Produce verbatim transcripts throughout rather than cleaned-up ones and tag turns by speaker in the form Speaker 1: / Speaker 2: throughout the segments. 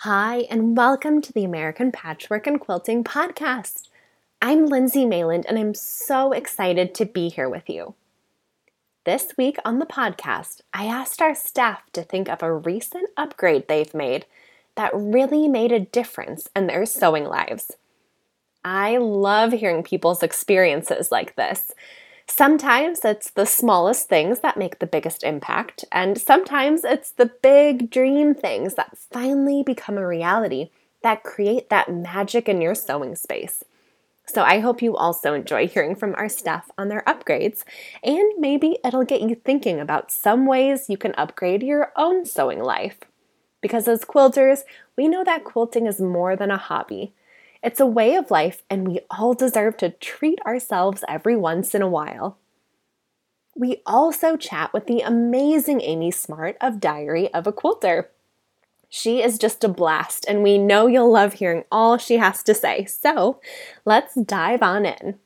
Speaker 1: Hi, and welcome to the American Patchwork and Quilting Podcast. I'm Lindsay Mayland, and I'm so excited to be here with you. This week on the podcast, I asked our staff to think of a recent upgrade they've made that really made a difference in their sewing lives. I love hearing people's experiences like this. Sometimes it's the smallest things that make the biggest impact, and sometimes it's the big dream things that finally become a reality that create that magic in your sewing space. So I hope you also enjoy hearing from our staff on their upgrades, and maybe it'll get you thinking about some ways you can upgrade your own sewing life. Because as quilters, we know that quilting is more than a hobby. It's a way of life, and we all deserve to treat ourselves every once in a while. We also chat with the amazing Amy Smart of Diary of a Quilter. She is just a blast, and we know you'll love hearing all she has to say. So let's dive on in.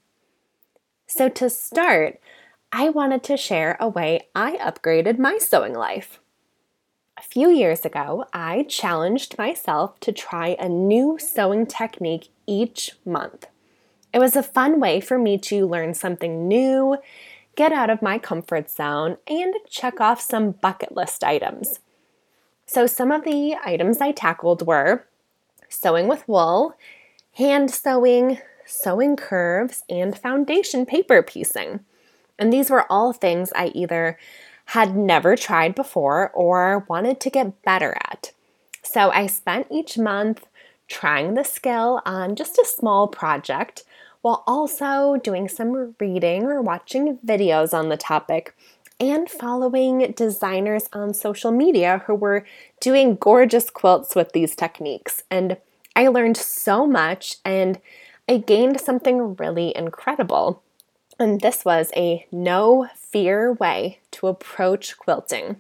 Speaker 1: So to start, I wanted to share a way I upgraded my sewing life. A few years ago, I challenged myself to try a new sewing technique each month. It was a fun way for me to learn something new, get out of my comfort zone, and check off some bucket list items. So some of the items I tackled were sewing with wool, hand sewing, sewing curves, and foundation paper piecing. And these were all things I either had never tried before or wanted to get better at. So I spent each month trying the skill on just a small project while also doing some reading or watching videos on the topic and following designers on social media who were doing gorgeous quilts with these techniques. And I learned so much and I gained something really incredible. And this was a no-fear way to approach quilting.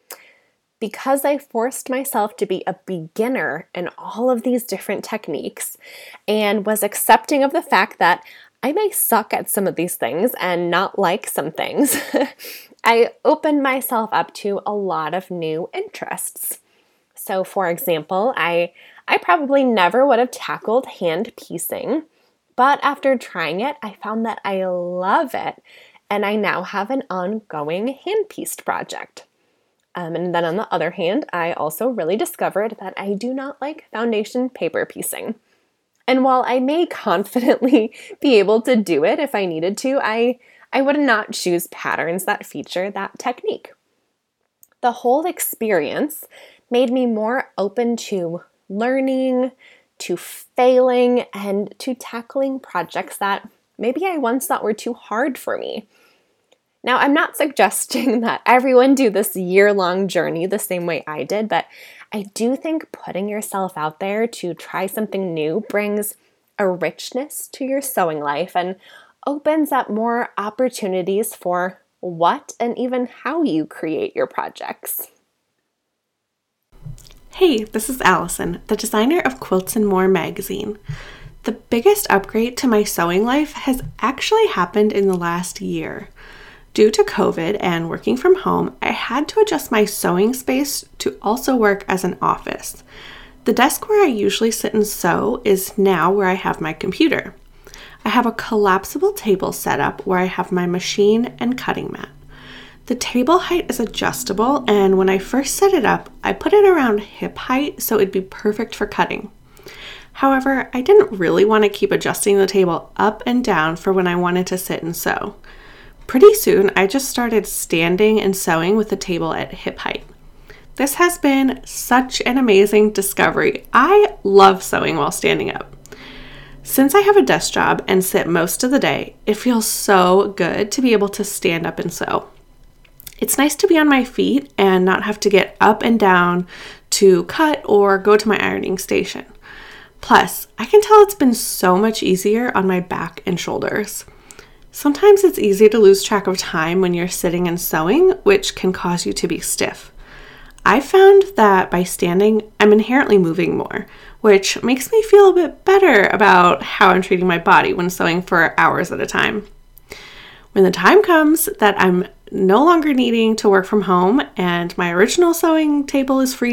Speaker 1: Because I forced myself to be a beginner in all of these different techniques and was accepting of the fact that I may suck at some of these things and not like some things, I opened myself up to a lot of new interests. So for example, I, I probably never would have tackled hand piecing, but after trying it, I found that I love it, and I now have an ongoing hand-pieced project. Um, and then on the other hand, I also really discovered that I do not like foundation paper piecing. And while I may confidently be able to do it if I needed to, I, I would not choose patterns that feature that technique. The whole experience made me more open to learning, to failing, and to tackling projects that maybe I once thought were too hard for me. Now, I'm not suggesting that everyone do this year-long journey the same way I did, but I do think putting yourself out there to try something new brings a richness to your sewing life and opens up more opportunities for what and even how you create your projects.
Speaker 2: Hey, this is Allison, the designer of Quilts and More magazine. The biggest upgrade to my sewing life has actually happened in the last year. Due to COVID and working from home, I had to adjust my sewing space to also work as an office. The desk where I usually sit and sew is now where I have my computer. I have a collapsible table set up where I have my machine and cutting mat. The table height is adjustable, and when I first set it up, I put it around hip height so it'd be perfect for cutting. However, I didn't really want to keep adjusting the table up and down for when I wanted to sit and sew. Pretty soon, I just started standing and sewing with the table at hip height. This has been such an amazing discovery. I love sewing while standing up. Since I have a desk job and sit most of the day, it feels so good to be able to stand up and sew. It's nice to be on my feet and not have to get up and down to cut or go to my ironing station. Plus, I can tell it's been so much easier on my back and shoulders. Sometimes it's easy to lose track of time when you're sitting and sewing, which can cause you to be stiff. I found that by standing, I'm inherently moving more, which makes me feel a bit better about how I'm treating my body when sewing for hours at a time. When the time comes that I'm no longer needing to work from home and my original sewing table is freed up,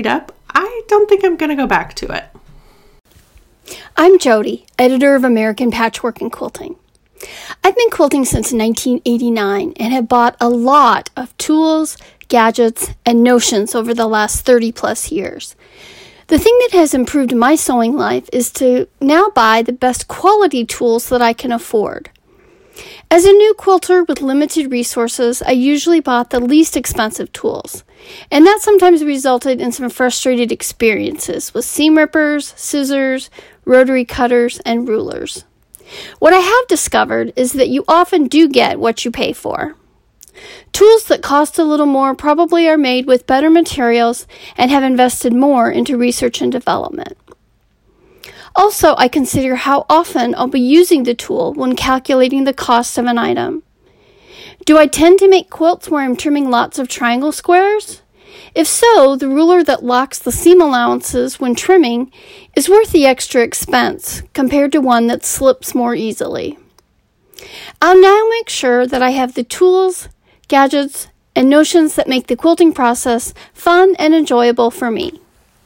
Speaker 2: I don't think I'm going to go back to it.
Speaker 3: I'm Jody, editor of American Patchwork and Quilting. I've been quilting since nineteen eighty-nine and have bought a lot of tools, gadgets, and notions over the last thirty plus years. The thing that has improved my sewing life is to now buy the best quality tools that I can afford. As a new quilter with limited resources, I usually bought the least expensive tools, and that sometimes resulted in some frustrated experiences with seam rippers, scissors, rotary cutters, and rulers. What I have discovered is that you often do get what you pay for. Tools that cost a little more probably are made with better materials and have invested more into research and development. Also, I consider how often I'll be using the tool when calculating the cost of an item. Do I tend to make quilts where I'm trimming lots of triangle squares? If so, the ruler that locks the seam allowances when trimming is worth the extra expense compared to one that slips more easily. I'll now make sure that I have the tools, gadgets, and notions that make the quilting process fun and enjoyable for me.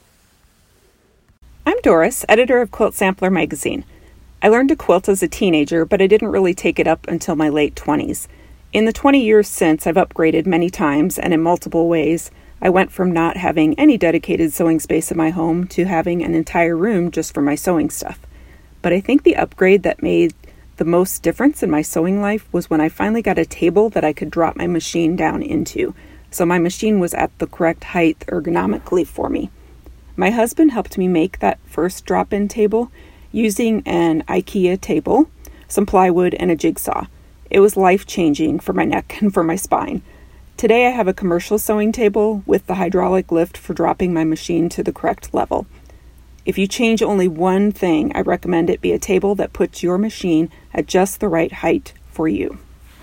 Speaker 4: I'm Doris, editor of Quilt Sampler magazine. I learned to quilt as a teenager, but I didn't really take it up until my late twenties. In the twenty years since, I've upgraded many times and in multiple ways. I went from not having any dedicated sewing space in my home to having an entire room just for my sewing stuff. But I think the upgrade that made the most difference in my sewing life was when I finally got a table that I could drop my machine down into, so my machine was at the correct height ergonomically for me. My husband helped me make that first drop-in table using an IKEA table, some plywood, and a jigsaw. It was life-changing for my neck and for my spine. Today I have a commercial sewing table with the hydraulic lift for dropping my machine to the correct level. If you change only one thing, I recommend it be a table that puts your machine at just the right height for you.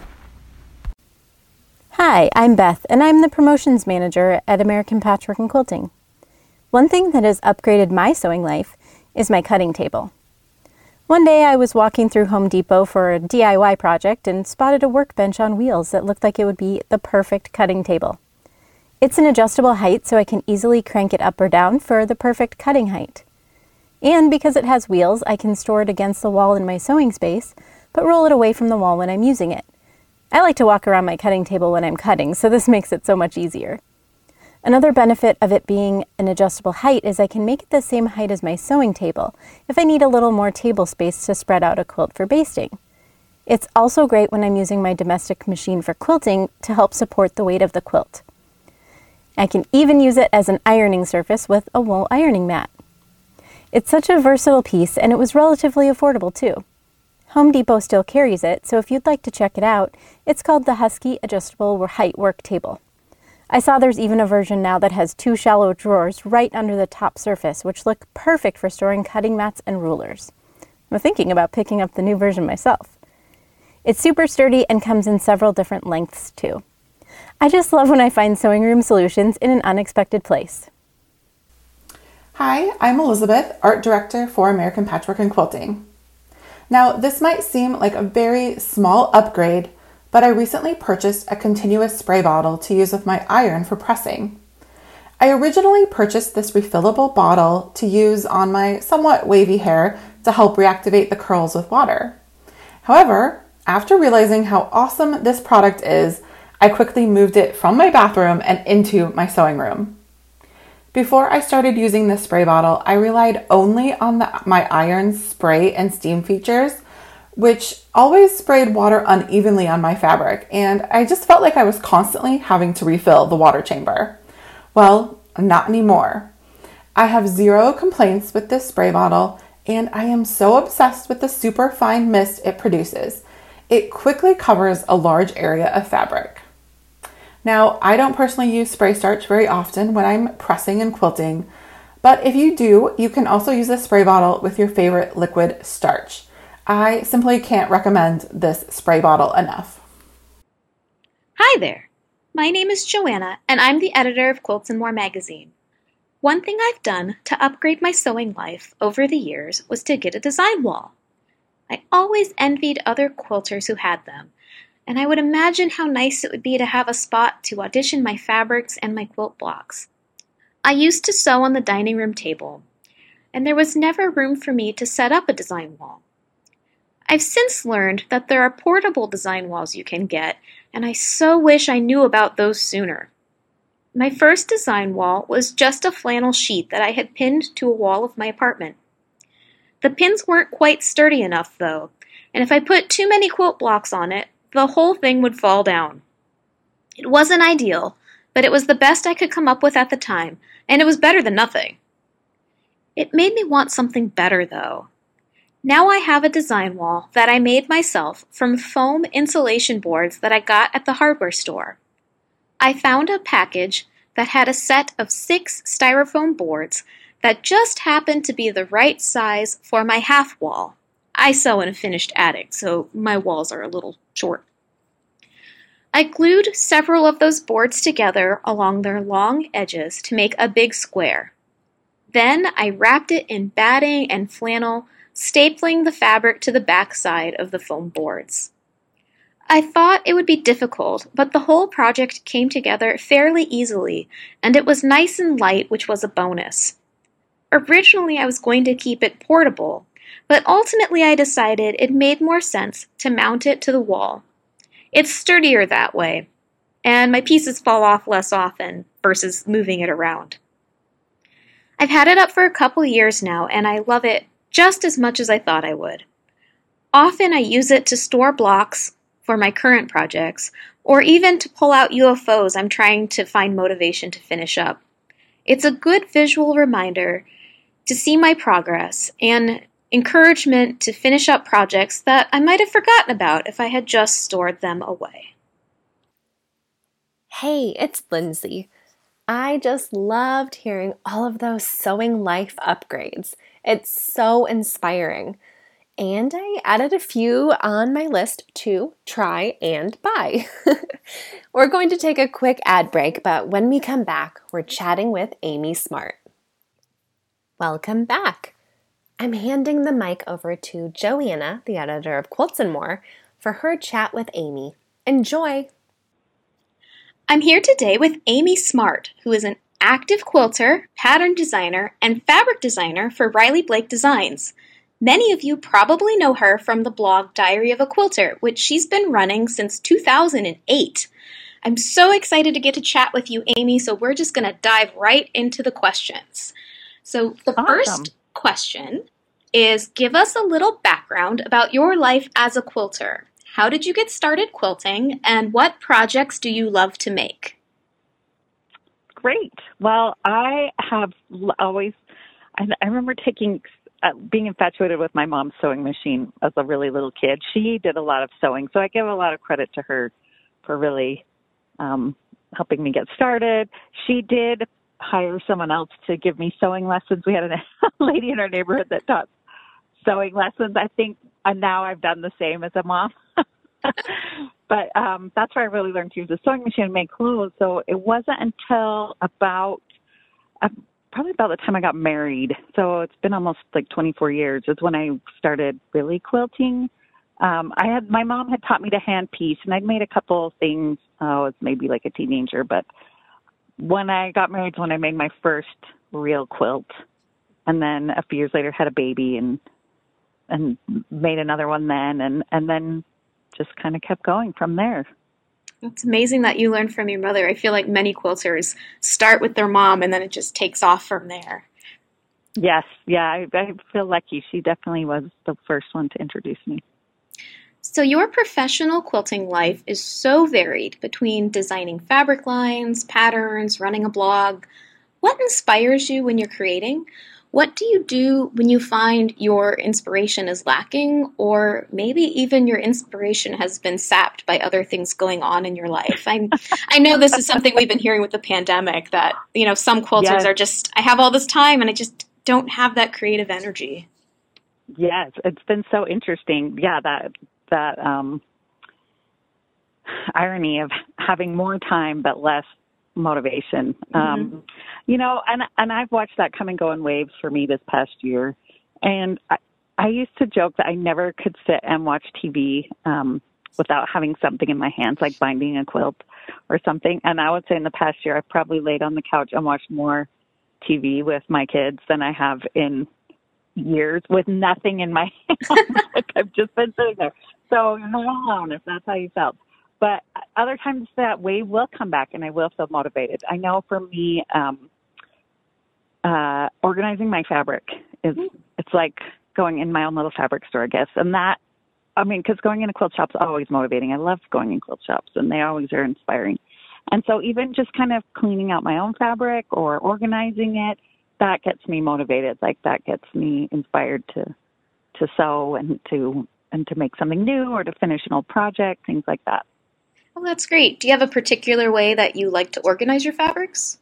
Speaker 1: Hi, I'm Beth, and I'm the promotions manager at American Patchwork and Quilting. One thing that has upgraded my sewing life is my cutting table. One day I was walking through Home Depot for a D I Y project and spotted a workbench on wheels that looked like it would be the perfect cutting table. It's an adjustable height, so I can easily crank it up or down for the perfect cutting height. And because it has wheels, I can store it against the wall in my sewing space, but roll it away from the wall when I'm using it. I like to walk around my cutting table when I'm cutting, so this makes it so much easier. Another benefit of it being an adjustable height is I can make it the same height as my sewing table if I need a little more table space to spread out a quilt for basting. It's also great when I'm using my domestic machine for quilting to help support the weight of the quilt. I can even use it as an ironing surface with a wool ironing mat. It's such a versatile piece, and it was relatively affordable too. Home Depot still carries it, so if you'd like to check it out, it's called the Husky Adjustable Height Work Table. I saw there's even a version now that has two shallow drawers right under the top surface, which look perfect for storing cutting mats and rulers. I'm thinking about picking up the new version myself. It's super sturdy and comes in several different lengths too. I just love when I find sewing room solutions in an unexpected place.
Speaker 5: Hi, I'm Elizabeth, Art Director for American Patchwork and Quilting. Now, this might seem like a very small upgrade, but I recently purchased a continuous spray bottle to use with my iron for pressing. I originally purchased this refillable bottle to use on my somewhat wavy hair to help reactivate the curls with water. However, after realizing how awesome this product is, I quickly moved it from my bathroom and into my sewing room. Before I started using this spray bottle, I relied only on the, my iron's spray and steam features, which always sprayed water unevenly on my fabric, and I just felt like I was constantly having to refill the water chamber. Well, not anymore. I have zero complaints with this spray bottle, and I am so obsessed with the super fine mist it produces. It quickly covers a large area of fabric. Now, I don't personally use spray starch very often when I'm pressing and quilting, but if you do, you can also use a spray bottle with your favorite liquid starch. I simply can't recommend this spray bottle enough.
Speaker 6: Hi there. My name is Joanna, and I'm the editor of Quilts and More magazine. One thing I've done to upgrade my sewing life over the years was to get a design wall. I always envied other quilters who had them, and I would imagine how nice it would be to have a spot to audition my fabrics and my quilt blocks. I used to sew on the dining room table, and there was never room for me to set up a design wall. I've since learned that there are portable design walls you can get, and I so wish I knew about those sooner. My first design wall was just a flannel sheet that I had pinned to a wall of my apartment. The pins weren't quite sturdy enough, though, and if I put too many quilt blocks on it, the whole thing would fall down. It wasn't ideal, but it was the best I could come up with at the time, and it was better than nothing. It made me want something better, though. Now I have a design wall that I made myself from foam insulation boards that I got at the hardware store. I found a package that had a set of six styrofoam boards that just happened to be the right size for my half wall. I sew in a finished attic, so my walls are a little short. I glued several of those boards together along their long edges to make a big square. Then I wrapped it in batting and flannel, stapling the fabric to the back side of the foam boards. I thought it would be difficult, but the whole project came together fairly easily, and it was nice and light, which was a bonus. Originally, I was going to keep it portable, but ultimately I decided it made more sense to mount it to the wall. It's sturdier that way, and my pieces fall off less often versus moving it around. I've had it up for a couple years now, and I love it just as much as I thought I would. Often I use it to store blocks for my current projects, or even to pull out U F Os I'm trying to find motivation to finish up. It's a good visual reminder to see my progress and encouragement to finish up projects that I might have forgotten about if I had just stored them away.
Speaker 1: Hey, it's Lindsay. I just loved hearing all of those sewing life upgrades. It's so inspiring. And I added a few on my list to try and buy. We're going to take a quick ad break, but when we come back, we're chatting with Amy Smart. Welcome back. I'm handing the mic over to Joanna, the editor of Quilts and More, for her chat with Amy. Enjoy!
Speaker 6: I'm here today with Amy Smart, who is an active quilter, pattern designer, and fabric designer for Riley Blake Designs. Many of you probably know her from the blog Diary of a Quilter, which she's been running since two thousand eight. I'm so excited to get to chat with you, Amy, so we're just going to dive right into the questions. So the
Speaker 7: Awesome.
Speaker 6: First question is, give us a little background about your life as a quilter. How did you get started quilting, and what projects do you love to make?
Speaker 7: Great. Well, I have l- always, I, I remember taking, uh, being infatuated with my mom's sewing machine as a really little kid. She did a lot of sewing, so I give a lot of credit to her for really um, helping me get started. She did hire someone else to give me sewing lessons. We had a lady in our neighborhood that taught sewing lessons. I think uh, now I've done the same as a mom. But um, that's where I really learned to use a sewing machine and make clothes. So it wasn't until about, uh, probably about the time I got married. So it's been almost like twenty-four years is when I started really quilting. Um, I had, my mom had taught me to hand piece, and I'd made a couple of things. Oh, I was maybe like a teenager, but when I got married is when I made my first real quilt. And then a few years later had a baby and, and made another one then. And, and then just kind of kept going from there.
Speaker 6: It's amazing that you learned from your mother. I feel like many quilters start with their mom and then it just takes off from there.
Speaker 7: Yes. Yeah. I, I feel lucky. She definitely was the first one to introduce me.
Speaker 6: So your professional quilting life is so varied between designing fabric lines, patterns, running a blog. What inspires you when you're creating? What do you do when you find your inspiration is lacking, or maybe even your inspiration has been sapped by other things going on in your life? I I know this is something we've been hearing with the pandemic, that, you know, some quilters
Speaker 7: Yes.
Speaker 6: are just, I have all this time and I just don't have that creative energy.
Speaker 7: Yes. It's been so interesting. Yeah. That, that um, irony of having more time but less motivation.
Speaker 6: Mm-hmm.
Speaker 7: Um, you know, and and I've watched that come and go in waves for me this past year. And I, I used to joke that I never could sit and watch T V um, without having something in my hands, like binding a quilt or something. And I would say in the past year, I've probably laid on the couch and watched more T V with my kids than I have in years with nothing in my hand. Like I've just been sitting there. So you're not alone if that's how you felt. But other times that wave will come back and I will feel motivated. I know for me, um, uh, organizing my fabric is, it's like going in my own little fabric store, I guess. And that, I mean, because going in a quilt shop is always motivating. I love going in quilt shops and they always are inspiring. And so even just kind of cleaning out my own fabric or organizing it, that gets me motivated. Like that gets me inspired to, to sew and to, and to make something new or to finish an old project, things like that.
Speaker 6: Oh, that's great. Do you have a particular way that you like to organize your fabrics?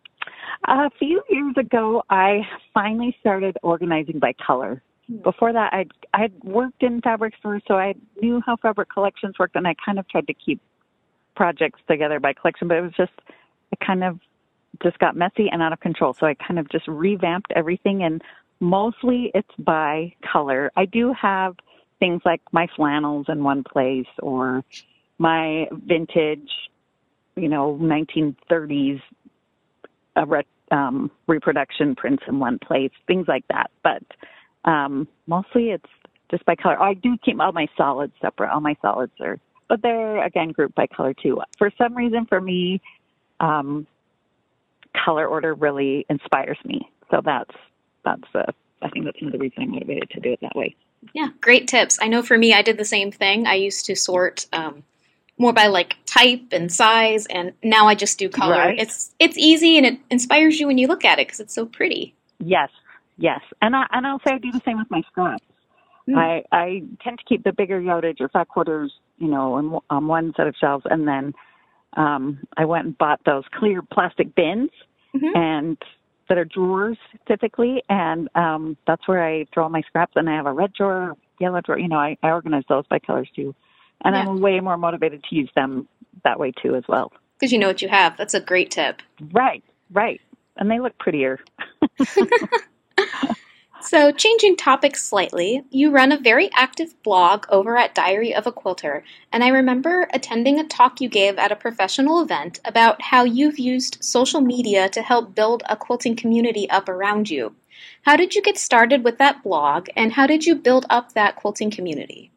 Speaker 7: A few years ago, I finally started organizing by color. Hmm. Before that, I'd, I'd worked in fabric stores, so I knew how fabric collections worked, and I kind of tried to keep projects together by collection, but it was just, it kind of just got messy and out of control. So I kind of just revamped everything, and mostly it's by color. I do have things like my flannels in one place or my vintage, you know, nineteen thirties uh, re- um, reproduction prints in one place, things like that. But um, mostly it's just by color. I do keep all my solids separate. All my solids are, but they're, again, grouped by color too. For some reason, for me, um, color order really inspires me. So that's, that's uh, I think that's another reason I'm motivated to do it that way.
Speaker 6: Yeah, great tips. I know for me, I did the same thing. I used to sort um, more by like type and size, and now I just do color.
Speaker 7: Right.
Speaker 6: It's it's easy and it inspires you when you look at it because it's so pretty.
Speaker 7: Yes, yes, and I and I'll say I do the same with my scraps. Mm. I I tend to keep the bigger yardage or fat quarters, you know, on, on one set of shelves, and then um, I went and bought those clear plastic bins mm-hmm. and that are drawers typically, and um, that's where I throw all my scraps. And I have a red drawer, yellow drawer. You know, I, I organize those by colors too. And yeah. I'm way more motivated to use them that way, too, as well.
Speaker 6: Because you know what you have. That's a great tip.
Speaker 7: Right, right. And they look prettier.
Speaker 6: So, changing topics slightly, you run a very active blog over at Diary of a Quilter. And I remember attending a talk you gave at a professional event about how you've used social media to help build a quilting community up around you. How did you get started with that blog, and how did you build up that quilting community?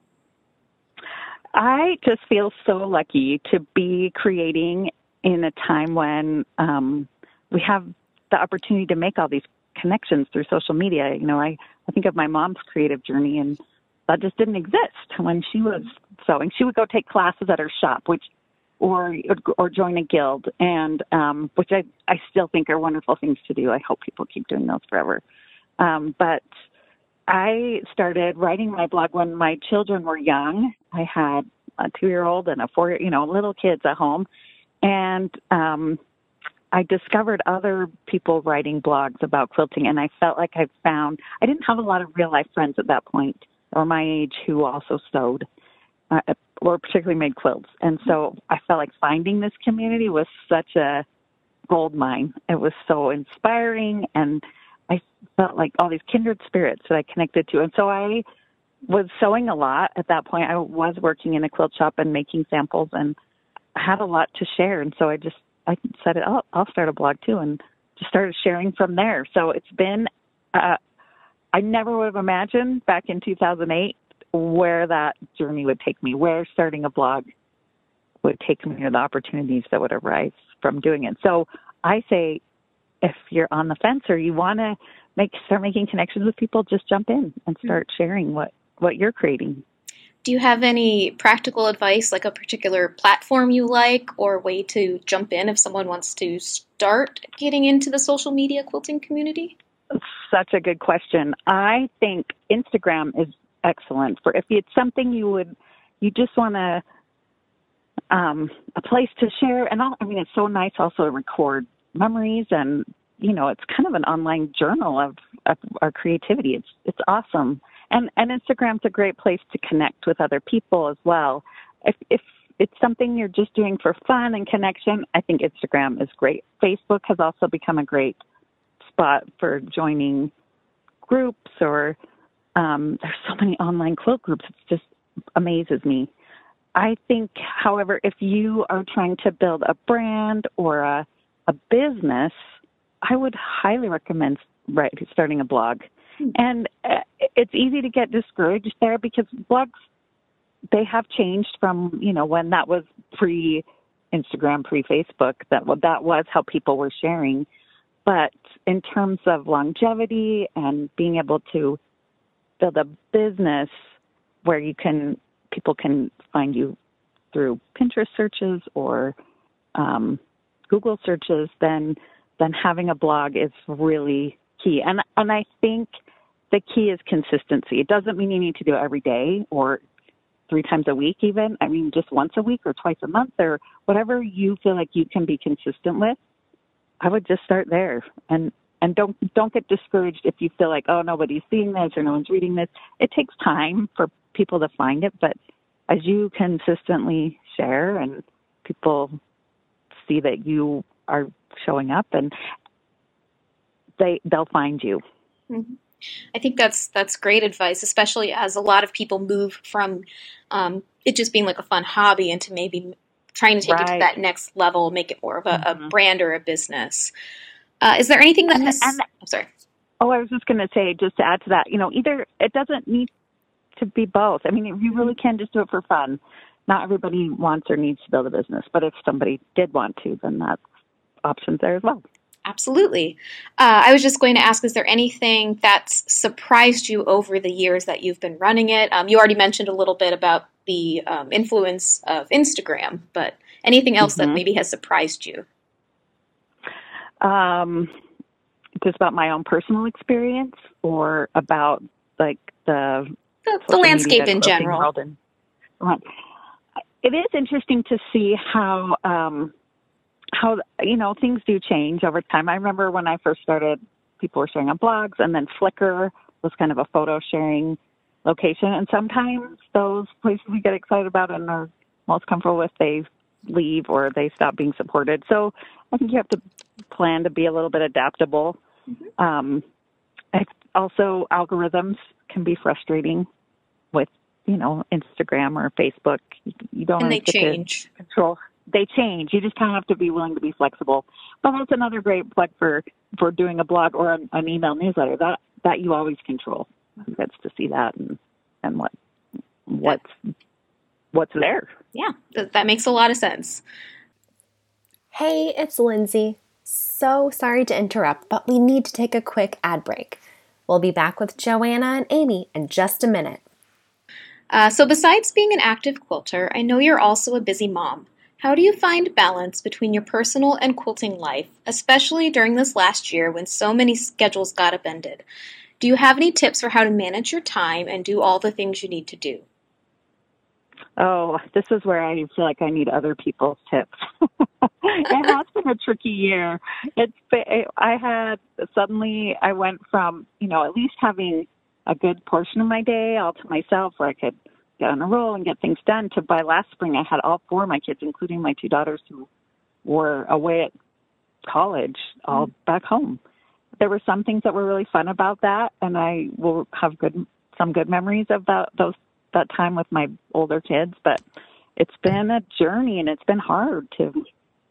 Speaker 7: I just feel so lucky to be creating in a time when um, we have the opportunity to make all these connections through social media. You know, I, I think of my mom's creative journey, and that just didn't exist when she was sewing. She would go take classes at her shop, which, or or join a guild, and um, which I, I still think are wonderful things to do. I hope people keep doing those forever. Um, but I started writing my blog when my children were young. I had a two-year-old and a four, you know, little kids at home. And um, I discovered other people writing blogs about quilting, and I felt like I found, I didn't have a lot of real-life friends at that point or my age who also sewed uh, or particularly made quilts. And so I felt like finding this community was such a gold mine. It was so inspiring, and I felt like all these kindred spirits that I connected to. And so I was sewing a lot at that point. I was working in a quilt shop and making samples and had a lot to share. And so I just, I decided, oh, I'll start a blog too, and just started sharing from there. So it's been, uh, I never would have imagined back in two thousand eight where that journey would take me, where starting a blog would take me, or the opportunities that would arise from doing it. So I say, if you're on the fence or you want to make start making connections with people, just jump in and start sharing what, what you're creating.
Speaker 6: Do you have any practical advice, like a particular platform you like or way to jump in if someone wants to start getting into the social media quilting community?
Speaker 7: Such a good question. I think Instagram is excellent for if it's something you would, you just want to, um, a place to share. And all, I mean, it's so nice also to record memories, and you know, it's kind of an online journal of, of our creativity. It's it's awesome, and and Instagram's a great place to connect with other people as well. If if it's something you're just doing for fun and connection, I think Instagram is great. Facebook has also become a great spot for joining groups, or um, there's so many online quilt groups. It just amazes me. I think, however, if you are trying to build a brand or a a business, I would highly recommend right, starting a blog. And uh, it's easy to get discouraged there because blogs, they have changed from, you know, when that was pre-Instagram, pre-Facebook, that, that was how people were sharing. But in terms of longevity and being able to build a business where you can, people can find you through Pinterest searches or um, Google searches, then then having a blog is really key. And and I think the key is consistency. It doesn't mean you need to do it every day or three times a week even. I mean, just once a week or twice a month or whatever you feel like you can be consistent with. I would just start there. And and don't don't get discouraged if you feel like, oh, nobody's seeing this or no one's reading this. It takes time for people to find it, but as you consistently share and people see that you are showing up, and they they'll find you.
Speaker 6: Mm-hmm. I think that's that's great advice, especially as a lot of people move from um, it just being like a fun hobby into maybe trying to take right. it to that next level, make it more of a, mm-hmm. a brand or a business. Uh, is there anything that
Speaker 7: and,
Speaker 6: has?
Speaker 7: And,
Speaker 6: I'm sorry.
Speaker 7: Oh, I was just going to say, just to add to that, you know, either it doesn't need to be both. I mean, you really can just do it for fun. Not everybody wants or needs to build a business, but if somebody did want to, then that's options there as well.
Speaker 6: Absolutely. Uh, I was just going to ask, is there anything that's surprised you over the years that you've been running it? Um, you already mentioned a little bit about the um, influence of Instagram, but anything else mm-hmm. that maybe has surprised you?
Speaker 7: Um, just about my own personal experience or about like the
Speaker 6: the, the landscape in general.
Speaker 7: And, right. It is interesting to see how, um, how, you know, things do change over time. I remember when I first started, people were sharing on blogs, and then Flickr was kind of a photo sharing location. And sometimes those places we get excited about and are most comfortable with, they leave or they stop being supported. So I think you have to plan to be a little bit adaptable. Mm-hmm. Um, also, algorithms can be frustrating with, you know, Instagram or Facebook. You, you don't
Speaker 6: and
Speaker 7: really
Speaker 6: they
Speaker 7: get
Speaker 6: change.
Speaker 7: to control. They change. You just kind of have to be willing to be flexible. But that's another great plug for, for doing a blog or an, an email newsletter that, that you always control. That's to see that and, and what what's what's there.
Speaker 6: Yeah, th- that makes a lot of sense.
Speaker 1: Hey, it's Lindsay. So sorry to interrupt, but we need to take a quick ad break. We'll be back with Joanna and Amy in just a minute.
Speaker 6: Uh, so besides being an active quilter, I know you're also a busy mom. How do you find balance between your personal and quilting life, especially during this last year when so many schedules got upended? Do you have any tips for how to manage your time and do all the things you need to do?
Speaker 7: Oh, this is where I feel like I need other people's tips. It has been a tricky year. It's been, I had suddenly I went from, you know, at least having a good portion of my day all to myself where I could get on a roll and get things done, to by last spring I had all four of my kids, including my two daughters who were away at college, all mm-hmm. back home. There were some things that were really fun about that, and I will have good some good memories of that those that time with my older kids, but it's been a journey and it's been hard to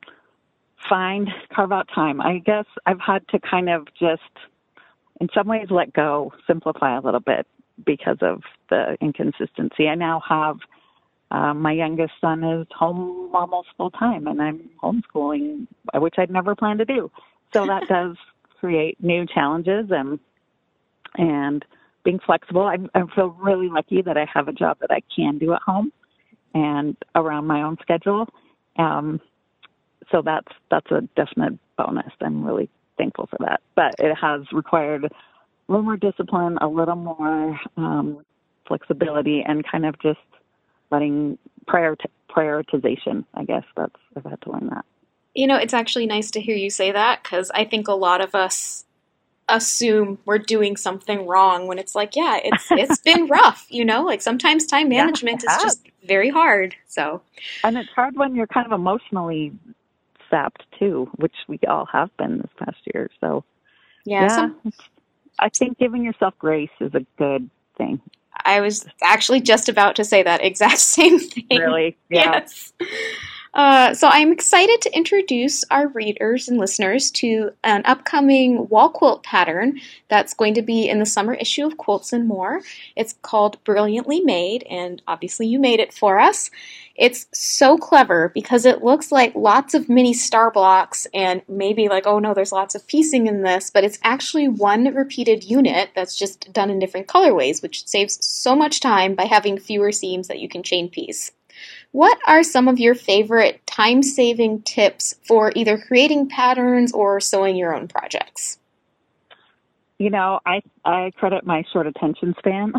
Speaker 7: find, carve out time. I guess I've had to kind of just, in some ways, let go, simplify a little bit because of the inconsistency. I now have, uh, my youngest son is home almost full time, and I'm homeschooling, which I'd never planned to do. So that does create new challenges and, and being flexible. I, I feel really lucky that I have a job that I can do at home and around my own schedule. Um, so that's that's a definite bonus. I'm really thankful for that. But it has required a little more discipline, a little more um, flexibility, and kind of just letting prior prioritization. I guess that's I've had to learn that.
Speaker 6: You know, it's actually nice to hear you say that, because I think a lot of us assume we're doing something wrong when it's like, yeah, it's it's been rough, you know, like sometimes time management yeah, is just very hard. So,
Speaker 7: and it's hard when you're kind of emotionally sapped too, which we all have been this past year. So
Speaker 6: yeah,
Speaker 7: yeah
Speaker 6: some,
Speaker 7: I think giving yourself grace is a good thing.
Speaker 6: I was actually just about to say that exact same thing.
Speaker 7: Really? Yeah.
Speaker 6: Yes. Uh, Uh, so I'm excited to introduce our readers and listeners to an upcoming wall quilt pattern that's going to be in the summer issue of Quilts and More. It's called Brilliantly Made, and obviously you made it for us. It's so clever because it looks like lots of mini star blocks and maybe like, oh no, there's lots of piecing in this, but it's actually one repeated unit that's just done in different colorways, which saves so much time by having fewer seams that you can chain piece. What are some of your favorite time-saving tips for either creating patterns or sewing your own projects?
Speaker 7: You know, I I credit my short attention span.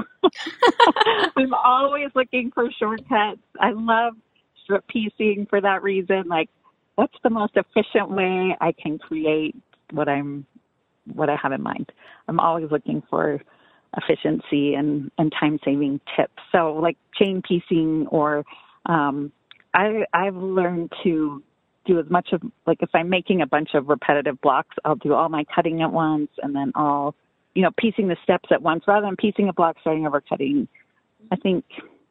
Speaker 7: I'm always looking for shortcuts. I love strip piecing for that reason. Like, what's the most efficient way I can create what I'm what I have in mind? I'm always looking for efficiency and, and time-saving tips. So, like chain piecing or Um, I, I've learned to do as much of, like if I'm making a bunch of repetitive blocks, I'll do all my cutting at once and then all, you know, piecing the steps at once rather than piecing a block, starting over cutting. I think,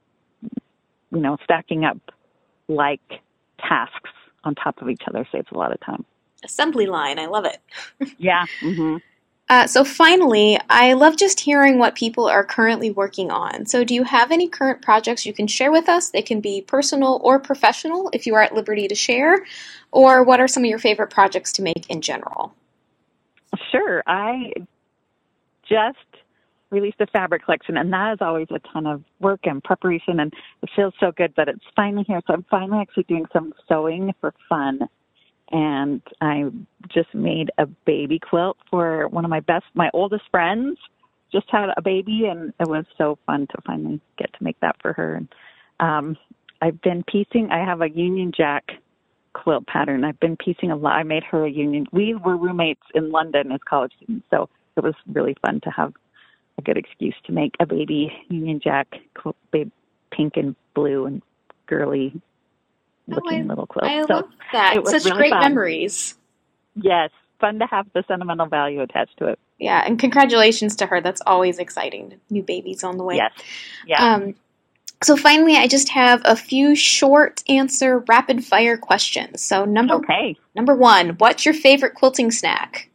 Speaker 7: you know, stacking up like tasks on top of each other saves a lot of time.
Speaker 6: Assembly line, I love it.
Speaker 7: Yeah. Mm-hmm.
Speaker 6: Uh, so finally, I love just hearing what people are currently working on. So do you have any current projects you can share with us? They can be personal or professional if you are at liberty to share. Or what are some of your favorite projects to make in general?
Speaker 7: Sure. I just released a fabric collection, and that is always a ton of work and preparation, and it feels so good that it's finally here. So I'm finally actually doing some sewing for fun. And I just made a baby quilt for one of my best, my oldest friends. Just had a baby, and it was so fun to finally get to make that for her. And um, I've been piecing. I have a Union Jack quilt pattern. I've been piecing a lot. I made her a Union. We were roommates in London as college students, so it was really fun to have a good excuse to make a baby Union Jack quilt, babe, pink and blue and girly looking
Speaker 6: oh, I,
Speaker 7: little quilt.
Speaker 6: I
Speaker 7: so
Speaker 6: love that.
Speaker 7: it was
Speaker 6: Such
Speaker 7: really
Speaker 6: great
Speaker 7: fun.
Speaker 6: Memories.
Speaker 7: Yes, fun to have the sentimental value attached to it.
Speaker 6: Yeah, and congratulations to her. That's always exciting. New babies on the way.
Speaker 7: Yes. Yeah.
Speaker 6: Um, so finally, I just have a few short answer rapid fire questions. So number
Speaker 7: okay.
Speaker 6: number one, what's your favorite quilting snack?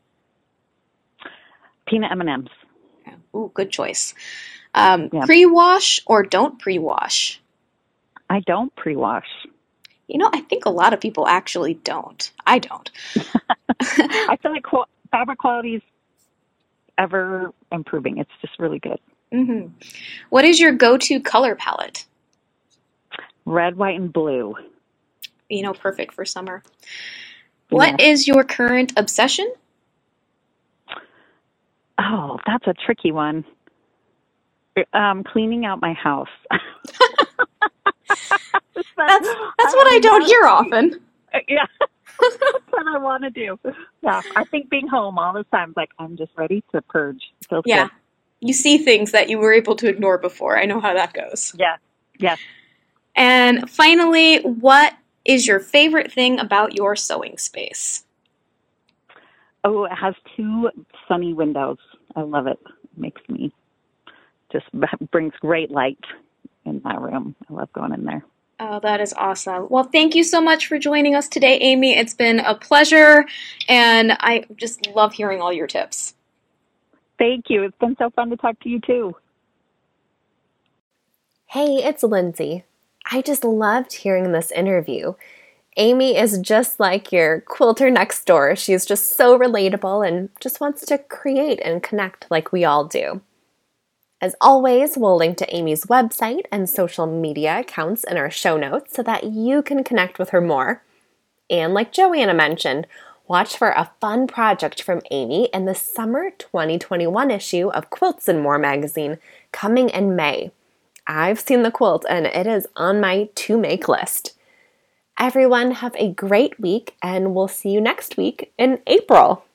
Speaker 7: Peanut M and M's.
Speaker 6: Ooh, good choice. Um,
Speaker 7: yeah. Pre-wash
Speaker 6: or don't pre-wash?
Speaker 7: I don't pre-wash.
Speaker 6: You know, I think a lot of people actually don't. I don't.
Speaker 7: I feel like qu- fabric quality is ever improving. It's just really good.
Speaker 6: Mm-hmm. What is your go-to color palette?
Speaker 7: Red, white, and blue.
Speaker 6: You know, perfect for summer.
Speaker 7: Yeah.
Speaker 6: What is your current obsession?
Speaker 7: Oh, that's a tricky one. Um, cleaning out my house.
Speaker 6: That's that's what I don't hear often.
Speaker 7: Yeah, that's what I want to do. Yeah, I think being home all the time, like I'm just ready to purge. It feels
Speaker 6: yeah,
Speaker 7: good.
Speaker 6: You see things that you were able to ignore before. I know how that goes.
Speaker 7: Yeah, yeah.
Speaker 6: And finally, what is your favorite thing about your sewing space?
Speaker 7: Oh, it has two sunny windows. I love it. It makes me just brings great light in my room. I love going in there.
Speaker 6: Oh, that is awesome. Well, thank you so much for joining us today, Amy. It's been a pleasure, and I just love hearing all your tips.
Speaker 7: Thank you. It's been so fun to talk to you, too.
Speaker 1: Hey, it's Lindsay. I just loved hearing this interview. Amy is just like your quilter next door. She's just so relatable and just wants to create and connect like we all do. As always, we'll link to Amy's website and social media accounts in our show notes so that you can connect with her more. And like Joanna mentioned, watch for a fun project from Amy in the summer twenty twenty-one issue of Quilts and More magazine coming in May. I've seen the quilt and it is on my to-make list. Everyone have a great week and we'll see you next week in April.